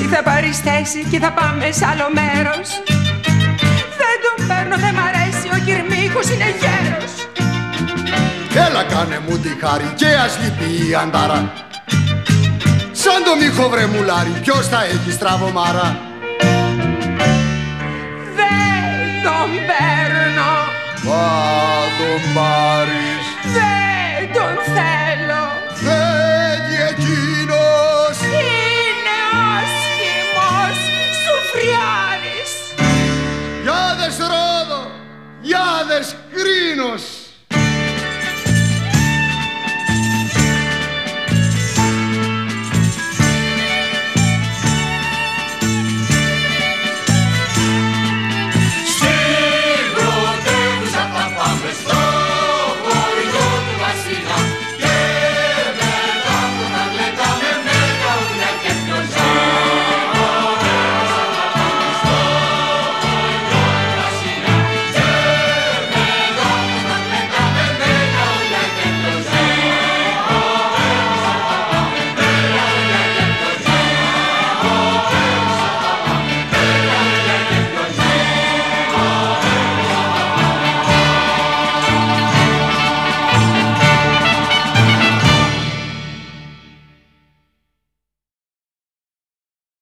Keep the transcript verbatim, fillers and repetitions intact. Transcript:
εσύ θα πάρεις θέση και θα πάμε σ' άλλο μέρος. Δεν τον παίρνω, δεν μ' αρέσει, ο Κυρμίκος είναι γέρος. Έλα κάνε μου τη χάρη και ας λείπει η αντάρα. Σαν το μύχο βρε μουλάρι, ποιος θα έχει στραβωμάρα. Δεν τον παίρνω. Θα τον πάρει.